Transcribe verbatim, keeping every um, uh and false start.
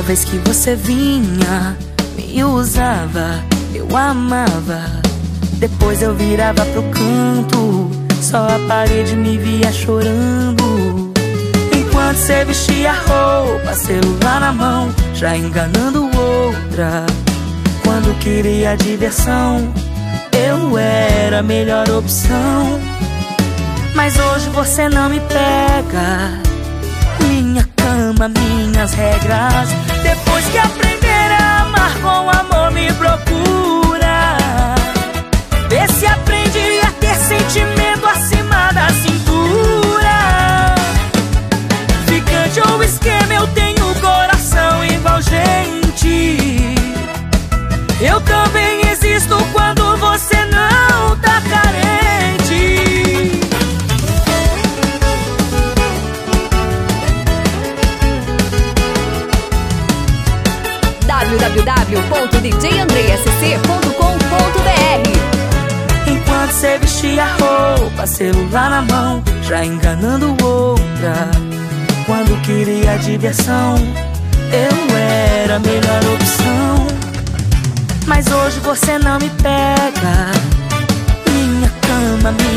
Toda vez que você vinha, me usava, eu amava. Depois eu virava pro canto, só a parede me via chorando. Enquanto você vestia a roupa, celular na mão, já enganando outra. Quando queria diversão, eu era a melhor opção. Mas hoje você não me pega. Minha cama, minhas regras. Depois que aprender a amar com amor, me procura. Vê se aprende a ter sentimento acima da cintura. Ficante ou esquema, eu tenho coração igual gente. Eu também existo quando você não tá carente. w w w ponto d j andrei s c ponto com ponto b r. Enquanto você vestia a roupa, celular na mão, já enganando outra. Quando queria diversão, eu era a melhor opção. Mas hoje você não me pega. Minha cama, minha